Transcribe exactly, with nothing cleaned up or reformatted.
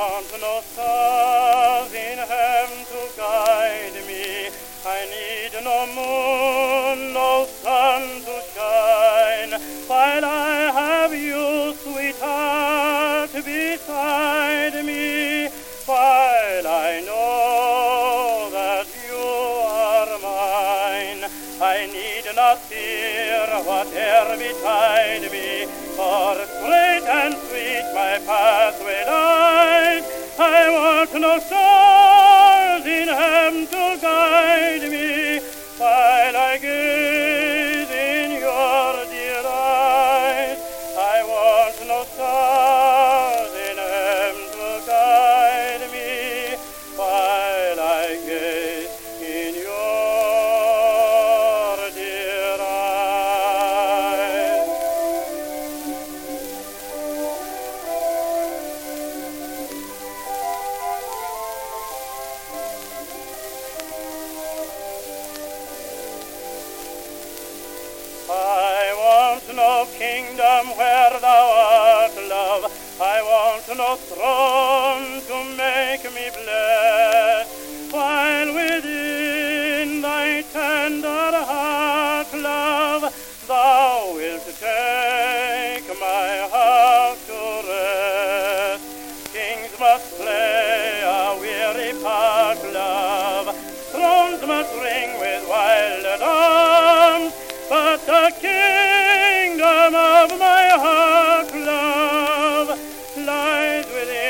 want no stars in heaven to guide me. I need no moon, no sun to shine, while I have you, sweetheart, beside me, while I know that you are mine. I need not fear whatever betide me, for straight and sweet my pathway lies. I want no stars in heaven to guide me, while I gaze in your dear eyes. I want no stars in heaven to guide me, while I gaze in your dear eyes. I want no kingdom where thou art, love. I want no throne to make me blessed, while within thy tender heart, love, thou wilt take my heart to rest. Kings must play a weary part, love. Thrones must ring with wild alarms, but the kingdom of my heart, love, lies within